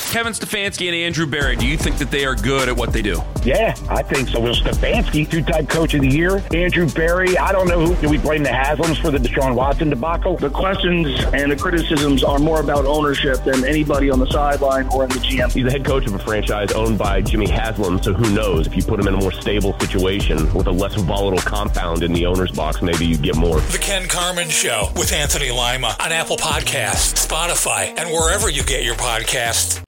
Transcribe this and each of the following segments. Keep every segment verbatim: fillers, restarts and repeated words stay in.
Kevin Stefanski and Andrew Berry, do you think that they are good at what they do? Yeah, I think so. Well, Stefanski, two-time coach of the year. Andrew Berry, I don't know who. Do we blame the Haslams for the Deshaun Watson debacle? The questions and the criticisms are more about ownership than anybody on the sideline or in the G M. He's the head coach of a franchise owned by Jimmy Haslam, so who knows? If you put him in a more stable situation with a less volatile compound in the owner's box, maybe you get more. The Ken Carman Show with Anthony Lima on Apple Podcasts, Spotify, and wherever you get your podcasts.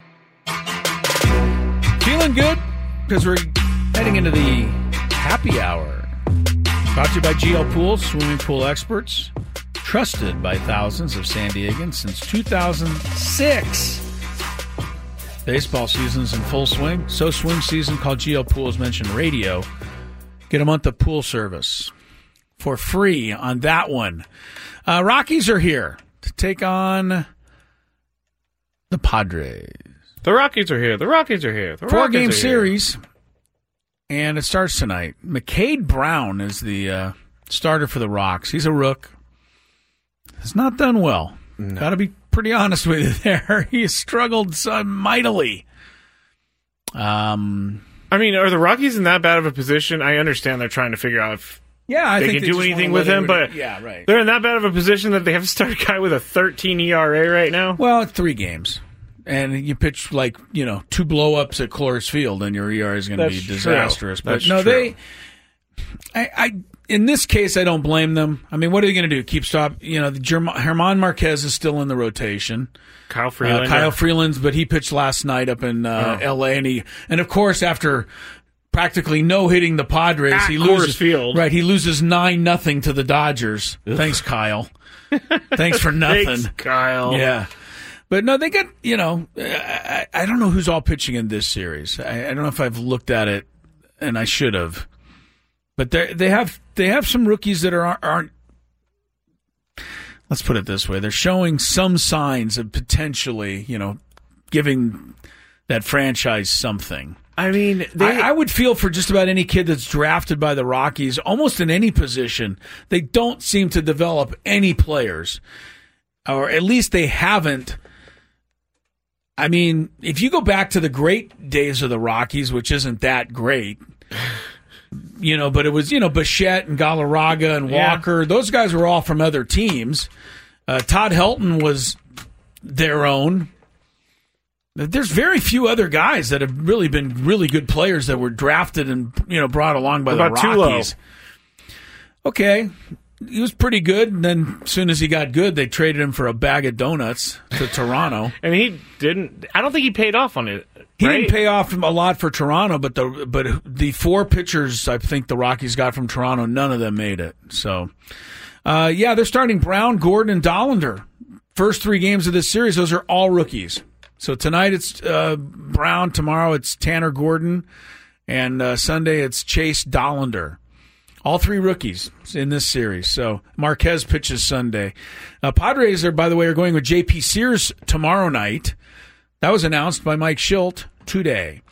Feeling good? Because we're heading into the happy hour. Brought to you by G L Pools, swimming pool experts. Trusted by thousands of San Diegans since two thousand six. Baseball season's in full swing. So swim season, called G L Pools, mentioned radio. Get a month of pool service for free on that one. Uh, Rockies are here to take on the Padres. The Rockies are here. The Rockies are here. The Four-game Rockies are series, here. and it starts tonight. McCade Brown is the uh, starter for the Rocks. He's a rook. Has not done well. No. Got to be pretty honest with you there. He has struggled so mightily. Um, I mean, are the Rockies in that bad of a position? I understand they're trying to figure out if yeah, I they think can they do anything with him, but yeah, right. They're in that bad of a position that they have to start a guy with a thirteen E R A right now? Well, it's three games. And you pitch like, you know, two blow-ups at Coors Field, and your E R A is going to be disastrous. True. But That's no, true. they. I, I in this case, I don't blame them. I mean, what are they going to do? Keep stop? You know, the Germ- German Marquez is still in the rotation. Kyle Freeland. Uh, Kyle Freeland's, but he pitched last night up in uh, oh. L A, and he, and of course, after practically no hitting the Padres, At he Coors loses. Field. Right, he loses nine nothing to the Dodgers. Ugh. Thanks, Kyle. Thanks for nothing, Thanks, Kyle. Yeah. But no, they got, you know, I, I don't know who's all pitching in this series. I, I don't know if I've looked at it, and I should have. But they they have they have some rookies that are aren't. Let's put it this way: they're showing some signs of potentially, you know, giving that franchise something. I mean, they, I, I would feel for just about any kid that's drafted by the Rockies, almost in any position. They don't seem to develop any players, or at least they haven't. I mean, if you go back to the great days of the Rockies, which isn't that great, you know, but it was, you know, Bichette and Galarraga and Walker. Yeah. Those guys were all from other teams. Uh, Todd Helton was their own. There's very few other guys that have really been really good players that were drafted and, you know, brought along by what the about Rockies. Tulo? Okay. He was pretty good, and then as soon as he got good, they traded him for a bag of donuts to Toronto. And he didn't. I don't think he paid off on it. He right? didn't pay off a lot for Toronto, but the but the four pitchers I think the Rockies got from Toronto, none of them made it. So, uh, yeah, they're starting Brown, Gordon, and Dollander. First three games of this series, those are all rookies. So tonight it's uh, Brown, tomorrow it's Tanner Gordon, and uh, Sunday it's Chase Dollander. All three rookies in this series. So Marquez pitches Sunday. Uh, Padres are, by the way, are going with J P Sears tomorrow night. That was announced by Mike Schilt today.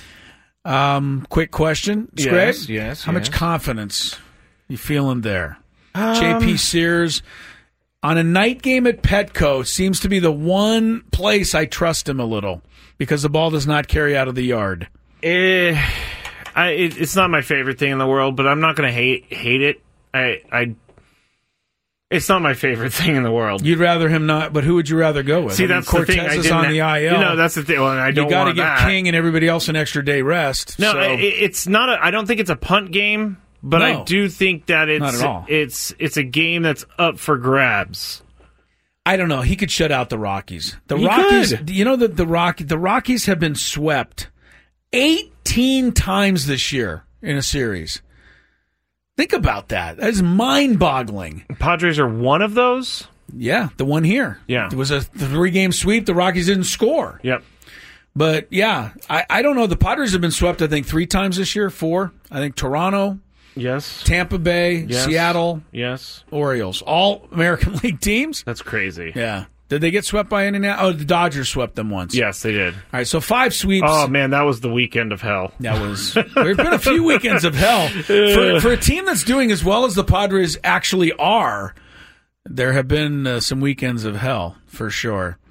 Um, quick question, yes, Greg? Yes. How yes. much confidence you feeling there? Um, J P Sears on a night game at Petco seems to be the one place I trust him a little because the ball does not carry out of the yard. Eh. I, it, it's not my favorite thing in the world, but I'm not going to hate hate it. I, I, it's not my favorite thing in the world. You'd rather him not, but who would you rather go with? See, I mean, that's Cortez the thing. I is didn't, on the I L. You know, that's the thing. Well, I don't you got to want give that. King and everybody else an extra day rest. No, so. it, it's not. A, I don't think it's a punt game, but No. I do think that it's Not at all. it's it's a game that's up for grabs. I don't know. He could shut out the Rockies. The He Rockies. could. You know that the Rock the Rockies have been swept eighteen times this year in a series. Think about that. That is mind-boggling. Padres are one of those. Yeah, the one here. Yeah. It was a three-game sweep. The Rockies didn't score. Yep. But, yeah, I, I don't know. The Padres have been swept, I think, three times this year. Four. I think Toronto, Yes. Tampa Bay, Yes. Seattle, Yes. Orioles. All American League teams. That's crazy. Yeah. Did they get swept by Indianapolis? Oh, the Dodgers swept them once. Yes, they did. All right, so five sweeps. Oh man, that was the weekend of hell. That was. There's been a few weekends of hell for, for a team that's doing as well as the Padres actually are. There have been uh, some weekends of hell for sure.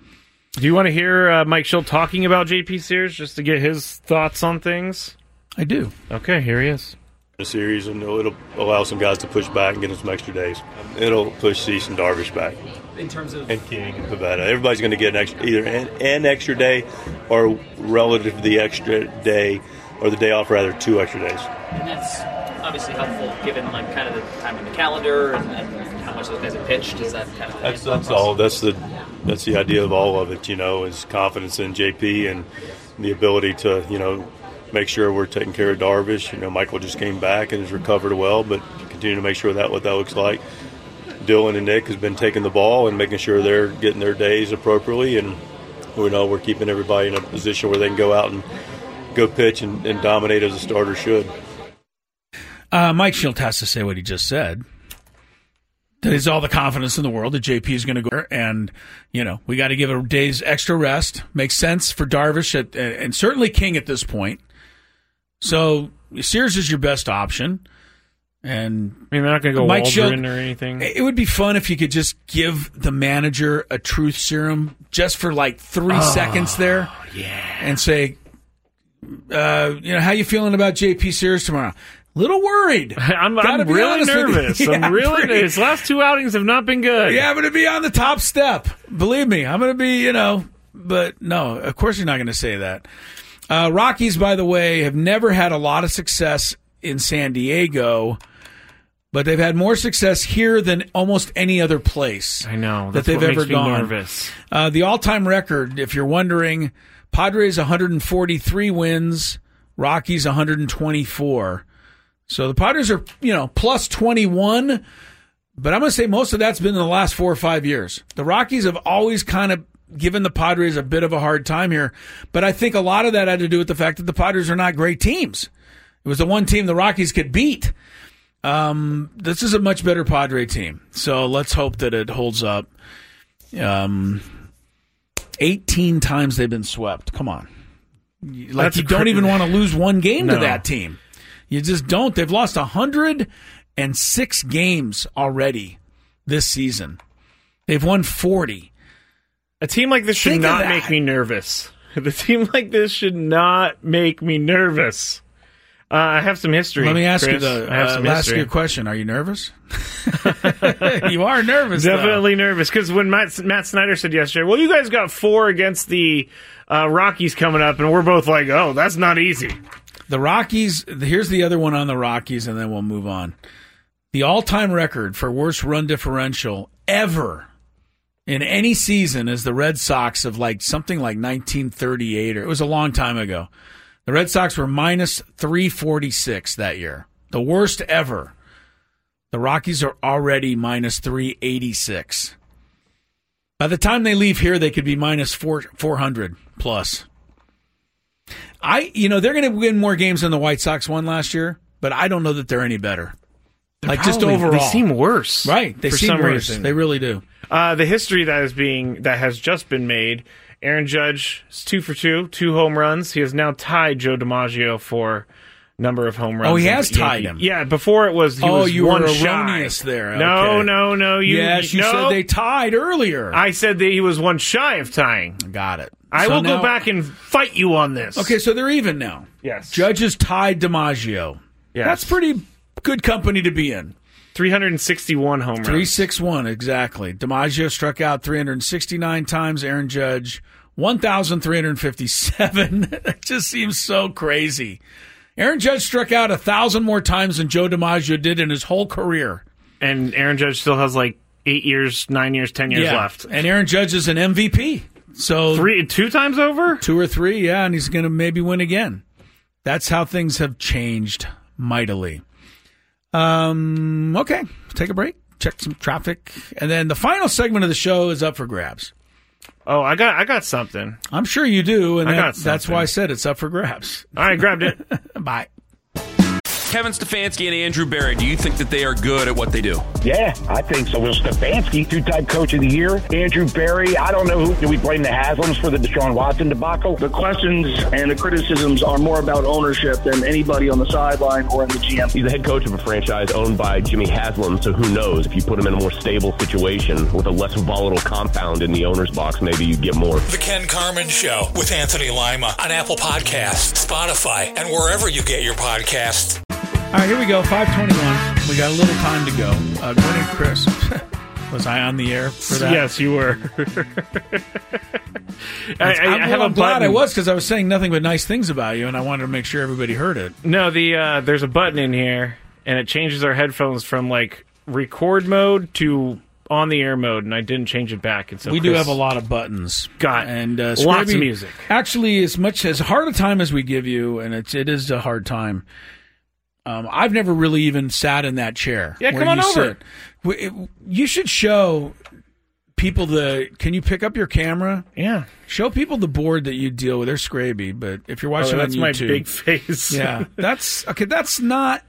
Do you want to hear uh, Mike Schill talking about J P Sears just to get his thoughts on things? I do. Okay, here he is. A series, and it'll allow some guys to push back and get them some extra days. It'll push Cease and Darvish back. In terms of and King and Pivetta, everybody's going to get an extra, either an, an extra day or relative to the extra day, or the day off rather, two extra days. And that's obviously helpful given like kind of the time in the calendar and, and how much those guys have pitched. Is that kind of that's that's all. That's the that's the idea of all of it. You know, is confidence in J P and the ability to you know. make sure we're taking care of Darvish. You know, Michael just came back and has recovered well, but continue to make sure that what that looks like. Dylan and Nick has been taking the ball and making sure they're getting their days appropriately, and we know we're keeping everybody in a position where they can go out and go pitch and, and dominate as a starter should. Uh, Mike Schill has to say what he just said. That is all the confidence in the world that J P is going to go, and you know we got to give a day's extra rest. Makes sense for Darvish at, and certainly King at this point. So Sears is your best option, and I mean they're not going to go Mike Waldron Schill, or anything. It would be fun if you could just give the manager a truth serum just for like three oh, seconds there, yeah, and say, uh, you know, how you feeling about J P Sears tomorrow? Little worried. I'm, I'm really nervous. Yeah, I'm really pretty, his last two outings have not been good. Yeah, I'm going to be on the top step. Believe me, I'm going to be, you know, but no, of course you're not going to say that. Uh, Rockies, by the way, have never had a lot of success in San Diego, but they've had more success here than almost any other place. I know. That That's they've what ever makes me gone. Nervous. Uh, the all-time record, if you're wondering, Padres one hundred forty-three wins, Rockies one hundred twenty-four. So the Padres are, you know, plus twenty-one, but I'm going to say most of that's been in the last four or five years. The Rockies have always kind of given the Padres a bit of a hard time here, but I think a lot of that had to do with the fact that the Padres are not great teams. It was the one team the Rockies could beat. Um, this is a much better Padre team, so let's hope that it holds up. Um, eighteen times they've been swept. Come on. Like That's you don't cr- even want to lose one game no. to that team. You just don't. They've lost one hundred six games already this season. They've won forty. A team like this should Think not make me nervous. The team like this should not make me nervous. Uh, I have some history. Let me ask Chris. you the I have uh, some ask history. you a question. Are you nervous? You are nervous. Definitely nervous because when Matt, Matt Snyder said yesterday, "Well, you guys got four against the uh, Rockies coming up," and we're both like, "Oh, that's not easy." The Rockies. Here's the other one on the Rockies, and then we'll move on. The all-time record for worst run differential ever in any season is the Red Sox of like something like nineteen thirty-eight, or it was a long time ago. The Red Sox were minus three forty-six that year, the worst ever. The Rockies are already minus three eighty-six. By the time they leave here, they could be minus four four hundred plus. I, you know, they're going to win more games than the White Sox won last year, but I don't know that they're any better. They're like probably, just overall, they seem worse. Right? They for seem some worse. reason. They really do. Uh, the history that is being that has just been made. Aaron Judge is two for two, two home runs. He has now tied Joe DiMaggio for number of home runs. Oh, he has Yankee. tied him. Yeah, before it was he oh, was you one were shy. erroneous there. No, Okay. no, no. You, yes, you no. said they tied earlier. I said that he was one shy of tying. Got it. I So will now- go back and fight you on this. Okay, so they're even now. Yes. Judge has tied DiMaggio. Yes. That's pretty good company to be in. three hundred sixty-one home runs. three sixty-one, exactly. DiMaggio struck out three hundred sixty-nine times. Aaron Judge, one thousand three hundred fifty-seven. That just seems so crazy. Aaron Judge struck out one thousand more times than Joe DiMaggio did in his whole career. And Aaron Judge still has like eight years, nine years, ten years yeah. left. And Aaron Judge is an M V P. So Three, two times over? Two or three, yeah, and he's going to maybe win again. That's how things have changed mightily. Um, okay, take a break, check some traffic, and then the final segment of the show is up for grabs. Oh, I got I got something. I'm sure you do, and I that, got that's something. why I said it's up for grabs. All right, grabbed it. Bye. Kevin Stefanski and Andrew Berry, do you think that they are good at what they do? Yeah, I think so. Will Stefanski, two-time coach of the year. Andrew Berry, I don't know who. Do we blame the Haslams for the Deshaun Watson debacle? The questions and the criticisms are more about ownership than anybody on the sideline or in the G M. He's the head coach of a franchise owned by Jimmy Haslam, so who knows? If you put him in a more stable situation with a less volatile compound in the owner's box, maybe you get more. The Ken Carman Show with Anthony Lima on Apple Podcasts, Spotify, and wherever you get your podcasts. All right, here we go, five twenty-one. We got a little time to go. Uh, Gwen and Chris, was I on the air for that? Yes, you were. I, I, I'm, I have well, a I'm glad button. I was, because I was saying nothing but nice things about you, and I wanted to make sure everybody heard it. No, the uh, there's a button in here, and it changes our headphones from like record mode to on the air mode, and I didn't change it back. And so we Chris do have a lot of buttons. got and uh, lots Scrappy, of music. Actually, as much as hard a time as we give you, and it's it is a hard time. Um, I've never really even sat in that chair. Yeah, where come on you over. Sit. You should show people the. Can you pick up your camera? Yeah. Show people the board that you deal with. They're Scraby, but if you're watching oh, that's on my YouTube, big face. yeah, that's okay. That's not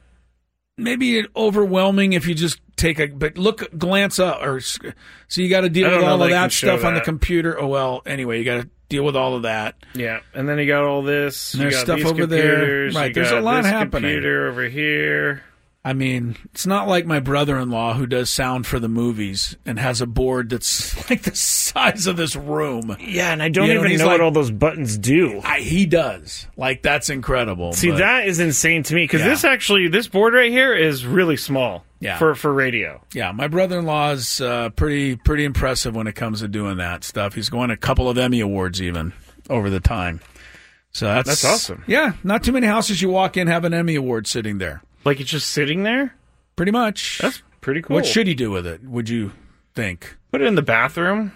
maybe overwhelming if you just take a. But look, glance up, or so you got to deal I don't with know all that of I can that show stuff on the that. computer. Oh well, anyway, you got to deal with all of that. Yeah, and then you got all this. And you there's got stuff these over there. computers, Right, you there's got a lot this happening. Computer over here. I mean, it's not like my brother-in-law who does sound for the movies and has a board that's like the size of this room. Yeah, and I don't You know, and even he's know like- what all those buttons do. I, he does. Like, that's incredible. See, but- that is insane to me because Yeah. this actually, this board right here is really small. Yeah. For for radio. Yeah, my brother-in-law is uh, pretty pretty impressive when it comes to doing that stuff. He's won a couple of Emmy Awards even over the time. So that's That's awesome. Yeah, not too many houses you walk in have an Emmy Award sitting there. Like it's just sitting there. Pretty much. That's pretty cool. What should he do with it, would you think? Put it in the bathroom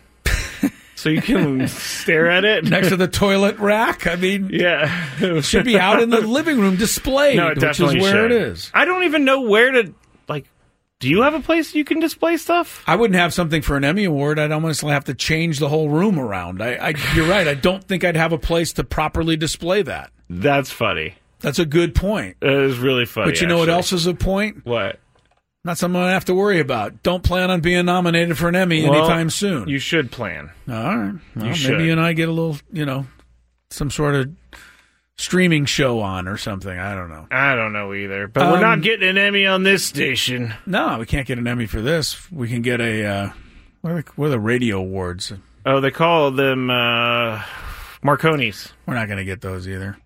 so you can stare at it Next to the toilet rack? I mean, yeah, it should be out in the living room displayed, No, it which definitely is where should. it is. I don't even know where to like. Do you have a place you can display stuff? I wouldn't have something for an Emmy Award. I'd almost have to change the whole room around. I, I, you're right. I don't think I'd have a place to properly display that. That's funny. That's a good point. It is really funny. But you know what actually. else is a point? What? Not something I have to worry about. Don't plan on being nominated for an Emmy Well, anytime soon. You should plan. All right. Well, maybe should. you and I get a little, you know, some sort of streaming show on or something. I don't know. I don't know either. But we're Um, not getting an Emmy on this station. No, we can't get an Emmy for this. We can get a, uh, what are the, what are the radio awards? Oh, they call them uh, Marconi's. We're not going to get those either.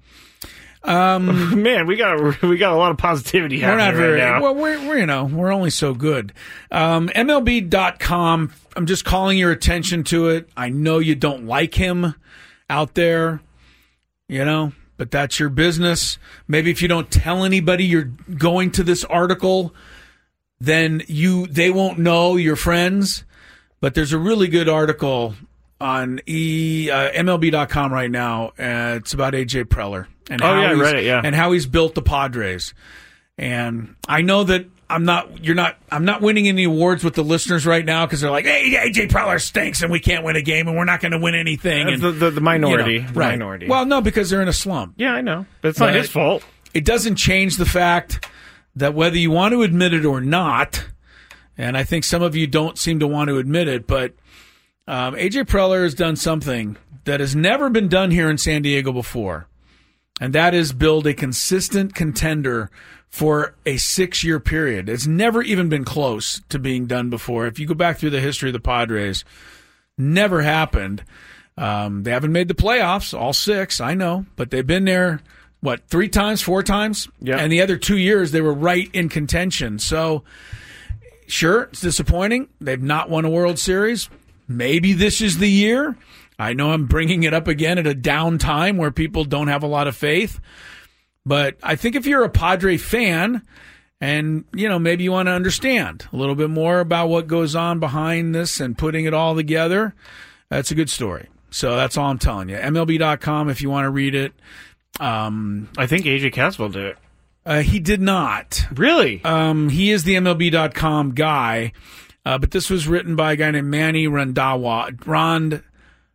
Um, Man, we got we got a lot of positivity we're happening not very, right now. well, we're, we're, you know, we're only so good. Um, M L B dot com, I'm just calling your attention to it. I know you don't like him out there, you know, but that's your business. Maybe if you don't tell anybody you're going to this article, then you they won't know your friends. But there's a really good article on e, uh, M L B dot com right now. Uh, it's about A J Preller. And Oh, how yeah, I he's- read it, yeah. And how he's built the Padres. And I know that I'm not, you're not, I'm not winning any awards with the listeners right now because they're like, hey, A J Preller stinks and we can't win a game and we're not going to win anything. That's And the, the, the minority. you know, the right. minority. Well, no, because they're in a slump. yeah, I know. But it's not But- his fault. It doesn't change the fact that whether you want to admit it or not, and I think some of you don't seem to want to admit it, but um, A J Preller has done something that has never been done here in San Diego before, and that is build a consistent contender for a six-year period. It's never even been close to being done before. If you go back through the history of the Padres, never happened. Um, they haven't made the playoffs, all six, I know, but they've been there, what, three times, four times? Yeah. And the other two years, they were right in contention. So, sure, it's disappointing. They've not won a World Series. Maybe this is the year. I know I'm bringing it up again at a down time where people don't have a lot of faith. But I think if you're a Padre fan and, you know, maybe you want to understand a little bit more about what goes on behind this and putting it all together, that's a good story. So that's all I'm telling you. M L B dot com if you want to read it. Um, I think A J Caswell did it. uh, he did not. Really? Um, he is the M L B dot com guy, uh, but this was written by a guy named Manny Randawa, Rond,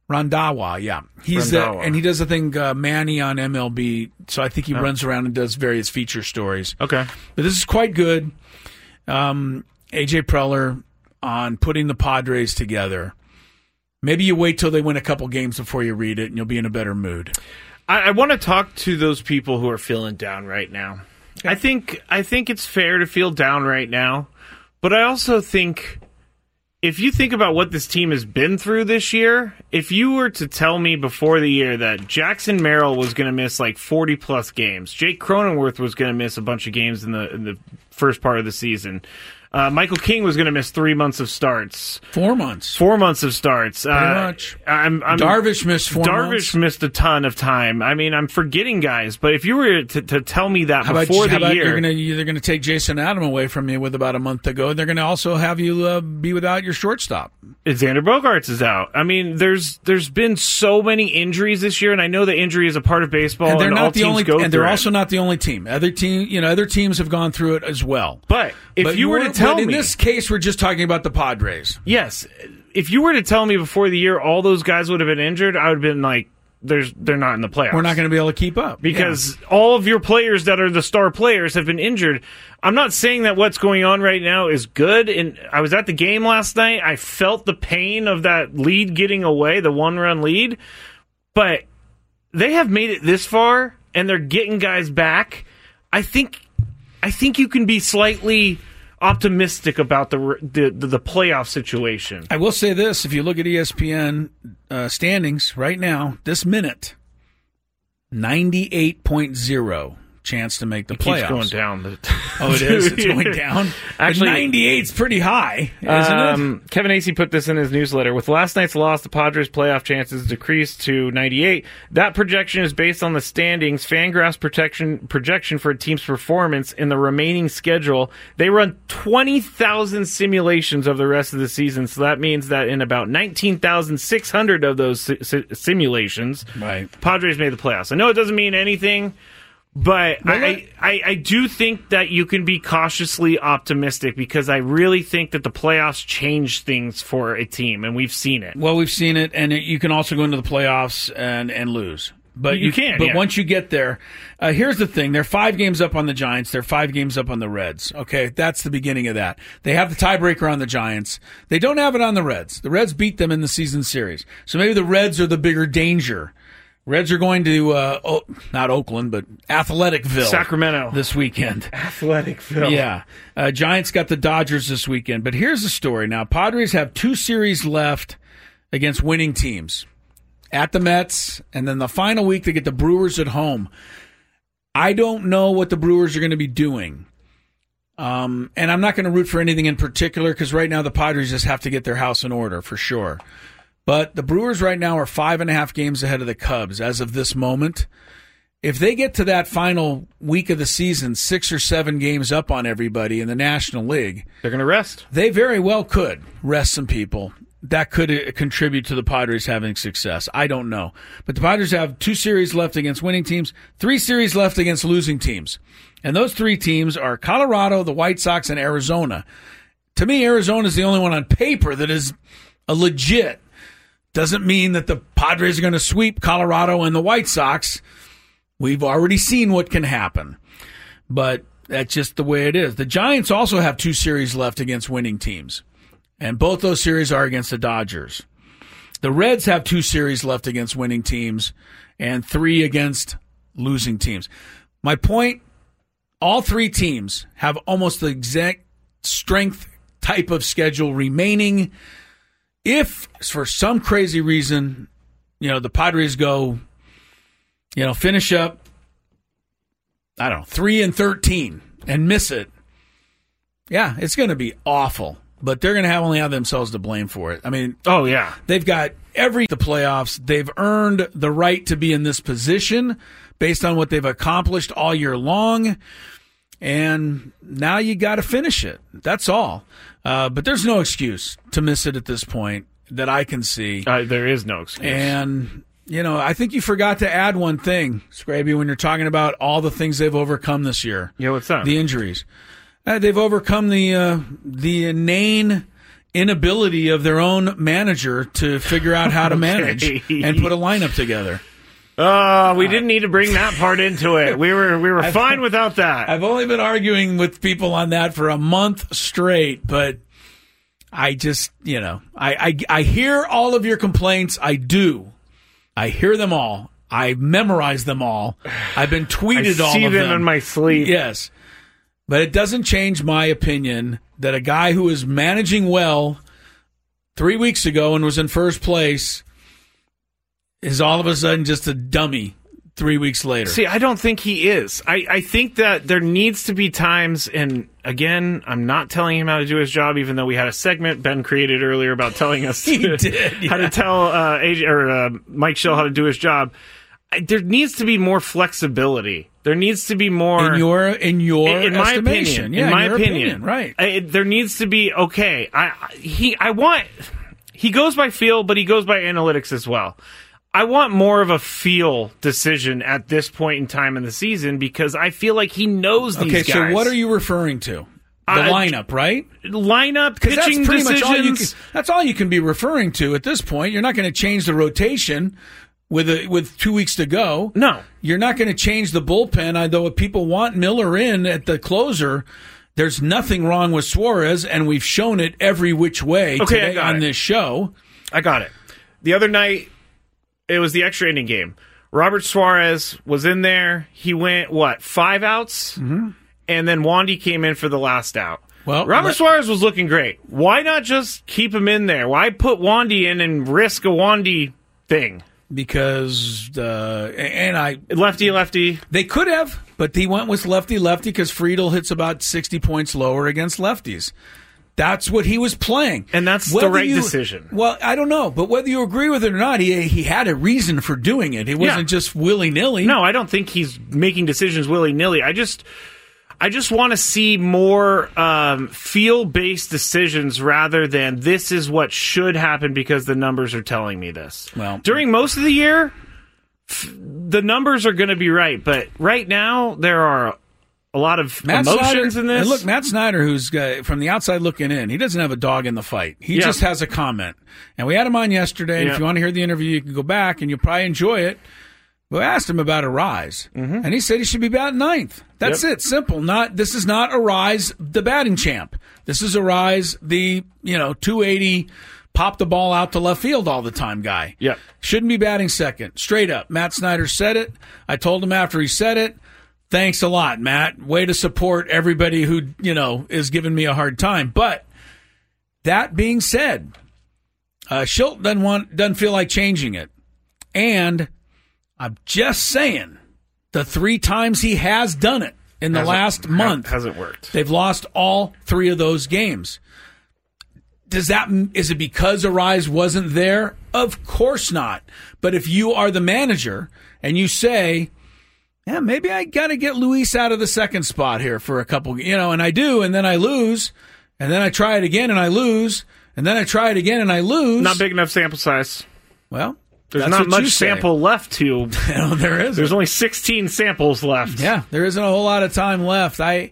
Randhawa, yeah. He's the, Randhawa. and he does a thing, uh, Manny on M L B, so I think he Oh. runs around and does various feature stories. Okay. But this is quite good. Um, A J Preller on putting the Padres together. Maybe you wait till they win a couple games before you read it, and you'll be in a better mood. I, I want to talk to those people who are feeling down right now. I think I think it's fair to feel down right now, but I also think if you think about what this team has been through this year, if you were to tell me before the year that Jackson Merrill was going to miss like forty plus games, Jake Cronenworth was going to miss a bunch of games in the in the first part of the season, Uh, Michael King was going to miss three months of starts. Four months. Four months of starts. Pretty uh, much. I'm, I'm, Darvish missed four Darvish months. missed a ton of time. I mean, I'm forgetting guys, but if you were to, to tell me that How about, before how the about year, you're gonna, they're going to take Jason Adam away from you with about a month to go. They're going to also have you uh, be without your shortstop. Xander Bogaerts is out. I mean, there's there's been so many injuries this year, and I know that injury is a part of baseball, And they're and all not the teams only, go and they're through it. also not the only team. Other team, you know, other teams have gone through it as well. But if But you were to we're- tell but in me, this case, we're just talking about the Padres. yes, if you were to tell me before the year all those guys would have been injured, I would have been like, "There's they're not in the playoffs." We're not going to be able to keep up because all of your players that are the star players have been injured. I'm not saying that what's going on right now is good. And I was at the game last night. I felt the pain of that lead getting away, the one-run lead. But they have made it this far, and they're getting guys back. I think, I think you can be slightly optimistic about the the, the playoff situation. I will say this: if you look at E S P N uh, standings right now, this minute, ninety-eight point oh chance to make the It playoffs. keeps going down. Oh, it is. It's going down. Actually, ninety-eight's pretty high, isn't um, it? Kevin Acey put this in his newsletter. With last night's loss, the Padres' playoff chances decreased to ninety-eight. That projection is based on the standings, Fangraphs protection, projection for a team's performance in the remaining schedule. They run twenty thousand simulations of the rest of the season, so that means that in about nineteen thousand six hundred of those si- si- simulations, right. Padres made the playoffs. I know it doesn't mean anything, but Well, I, I, I do think that you can be cautiously optimistic because I really think that the playoffs change things for a team, and we've seen it. Well, we've seen it, and you can also go into the playoffs and, and lose. But You can, But yeah. once you get there, uh, here's the thing: they're five games up on the Giants. They're five games up on the Reds. Okay, that's the beginning of that. They have the tiebreaker on the Giants. They don't have it on the Reds. The Reds beat them in the season series, so maybe the Reds are the bigger danger. Reds are going to, uh, oh, not Oakland, but Athleticville. Sacramento. This weekend. Athleticville. Yeah. Uh, Giants got the Dodgers this weekend. But here's the story. Now, Padres have two series left against winning teams. At the Mets, and then the final week they get the Brewers at home. I don't know what the Brewers are going to be doing. Um, and I'm not going to root for anything in particular because right now the Padres just have to get their house in order for sure. But the Brewers right now are five and a half games ahead of the Cubs as of this moment. If they get to that final week of the season, six or seven games up on everybody in the National League, They're going to rest. they very well could rest some people. That could uh, contribute to the Padres having success. I don't know. But the Padres have two series left against winning teams, three series left against losing teams. And those three teams are Colorado, the White Sox, and Arizona. To me, Arizona is the only one on paper that is a legit. Doesn't mean that the Padres are going to sweep Colorado and the White Sox. We've already seen what can happen. But that's just the way it is. The Giants also have two series left against winning teams. And both those series are against the Dodgers. The Reds have two series left against winning teams and three against losing teams. My point, all three teams have almost the exact strength type of schedule remaining. If, for some crazy reason, you know, the Padres go, you know, finish up, I don't know, three and thirteen and miss it, yeah, it's going to be awful. But they're going to have only have themselves to blame for it. I mean, oh yeah, they've got every the playoffs. They've earned the right to be in this position based on what they've accomplished all year long, and now you got to finish it. That's all. Uh, but there's no excuse to miss it at this point that I can see. Uh, there is no excuse. And you know, I think you forgot to add one thing, Scraby, when you're talking about all the things they've overcome this year. Yeah, what's that? The injuries. Uh, they've overcome the uh, the inane inability of their own manager to figure out how to manage Okay. and put a lineup together. Oh, we didn't need to bring that part into it. We were we were I've- fine without that. I've only been arguing with people on that for a month straight, but I just, you know, I, I, I hear all of your complaints. I do. I hear them all. I memorize them all. I've been tweeted I all see of them them. in my sleep. Yes. But it doesn't change my opinion that a guy who was managing well three weeks ago and was in first place is all of a sudden just a dummy three weeks later. See, I don't think he is. I, I think that there needs to be times, and again, I'm not telling him how to do his job, even though we had a segment Ben created earlier about telling us He did, how yeah. to tell uh, A J, or uh, Mike Shell how to do his job. I, there needs to be more flexibility. There needs to be more in your in your in, in my estimation. opinion. Yeah, in my your opinion, right? I, it- there needs to be okay. I I- he I want he goes by feel, but he goes by analytics as well. I want more of a feel decision at this point in time in the season because I feel like he knows these Okay, guys. so what are you referring to? The Uh, lineup, right? Lineup, Because that's pitching pretty decisions. much all you can, that's all you can be referring to at this point. You're not going to change the rotation with a, with two weeks to go. No. You're not going to change the bullpen, although if people want Miller in at the closer, there's nothing wrong with Suarez, and we've shown it every which way Okay, I today got on it. this show. I got it. The other night, it was the extra inning game. Robert Suarez was in there. He went, what, five outs? Mm-hmm. And then Wandy came in for the last out. Well, Robert let- Suarez was looking great. Why not just keep him in there? Why put Wandy in and risk a Wandy thing? Because, uh, and I, Lefty, lefty. they could have, but he went with lefty lefty because Friedel hits about sixty points lower against lefties. That's what he was playing. And that's the Whether right you- decision. Well, I don't know, but whether you agree with it or not, he he had a reason for doing it. It wasn't Yeah. just willy nilly. No, I don't think he's making decisions willy-nilly. I just I just want to see more um, feel-based decisions rather than this is what should happen because the numbers are telling me this. Well- during most of the year, f- the numbers are going to be right, but right now there are a lot of Matt emotions Snyder, in this. And look, Matt Snyder, who's uh, from the outside looking in, he doesn't have a dog in the fight. He Yeah. just has a comment. And we had him on yesterday. And Yeah. if you want to hear the interview, you can go back and you'll probably enjoy it. We asked him about a rise, Mm-hmm. and he said he should be batting ninth. That's Yep. it. Simple. Not this is not a rise, the batting champ. This is a rise, the you know two eighty, pop the ball out to left field all the time guy. Yep. Shouldn't be batting second. Straight up. Matt Snyder said it. I told him after he said it. Thanks a lot, Matt. Way to support everybody who you know is giving me a hard time. But that being said, uh, Schilt doesn't want doesn't feel like changing it, and I'm just saying, the three times he has done it in the Hasn't- last ha- month, hasn't worked. they've lost all three of those games. Does that is it because Arise wasn't there? Of course not. But if you are the manager and you say, yeah, maybe I got to get Luis out of the second spot here for a couple, you know, and I do, and then I lose, and then I try it again and I lose, and then I try it again and I lose. Not big enough sample size. Well, There's that's not what you much say. sample left to. No, there is. There's only sixteen samples left. Yeah, there isn't a whole lot of time left. I,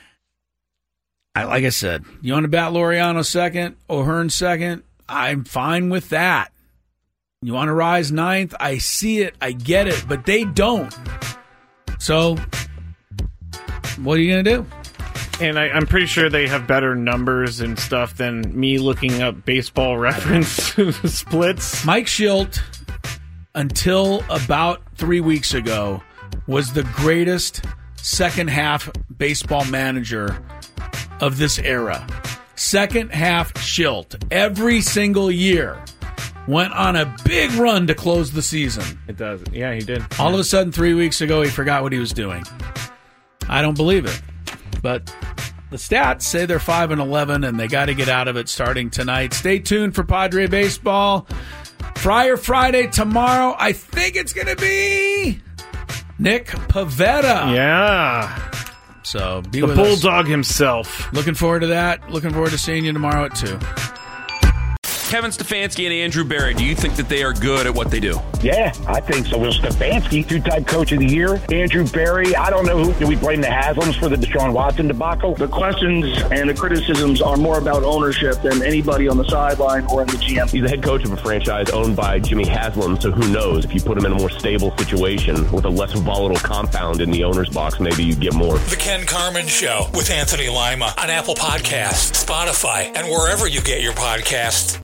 I like I said, you want to bat Laureano second, O'Hearn second? I'm fine with that. You want to rise ninth? I see it, I get it, but they don't. So, what are you going to do? And I, I'm pretty sure they have better numbers and stuff than me looking up baseball reference splits. Mike Schilt, until about three weeks ago, was the greatest second half baseball manager of this era. Second half Schilt, every single year, went on a big run to close the season. It does. Yeah, he did. All of a sudden, three weeks ago, he forgot what he was doing. I don't believe it. But the stats say they're five and eleven, and they got to get out of it starting tonight. Stay tuned for Padre Baseball. Friar Friday tomorrow. I think it's going to be Nick Pavetta. Yeah. So be The with us. Bulldog himself. Looking forward to that. Looking forward to seeing you tomorrow at two. Kevin Stefanski and Andrew Berry, do you think that they are good at what they do? Yeah, I think so. Will Stefanski, two-time coach of the year. Andrew Berry, I don't know who. Do we blame the Haslams for the Deshaun Watson debacle? The questions and the criticisms are more about ownership than anybody on the sideline or in the G M. He's the head coach of a franchise owned by Jimmy Haslam, so who knows? If you put him in a more stable situation with a less volatile compound in the owner's box, maybe you get more. The Ken Carman Show with Anthony Lima on Apple Podcasts, Spotify, and wherever you get your podcasts.